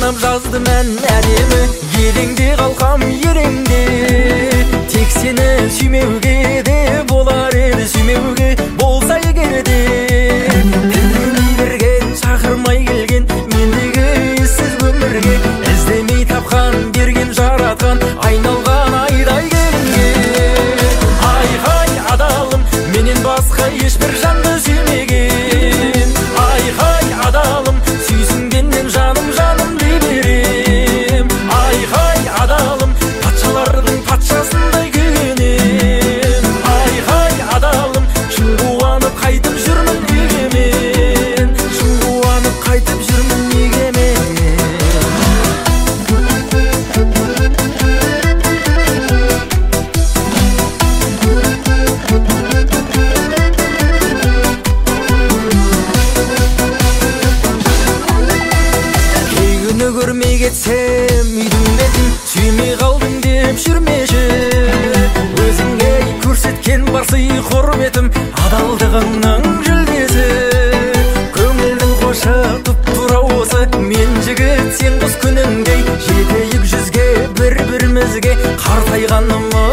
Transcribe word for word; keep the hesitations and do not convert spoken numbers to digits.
арнап жаздым ән әдемі, елеңде қалқам ереңде. Тек сені сүймеуге де болар еді, сүймеуге болса егер де. Тілдемей берген, шақырмай келген мендегі ессіз өмірге, іздемей тапқан, берген жаратқан, айналған айдай келінге. Айхай адалым, менен басқа ешбір жанды сүймеген. Айхай адалым, сүйсінгеннен жаным жаным дей берем. Айхай адалым, патшалардың патшасындай күйенем. Айхай адалым, шын қуанып қайтып жүрмін егемен, шын қуанып қайтып жүрмін егемен. Көрмей кетсем үйдің бетін, сүймей қалдың деп жүрмеші. Өзіңе көрсеткен бар сый құрметім, адалдығыңның жүлдесі. Көңілдің қошы тұп-тура осы, мен жігіт сен қыз күніңдей. Жетейік жүзге бір-бірімізге, қартайғанымыз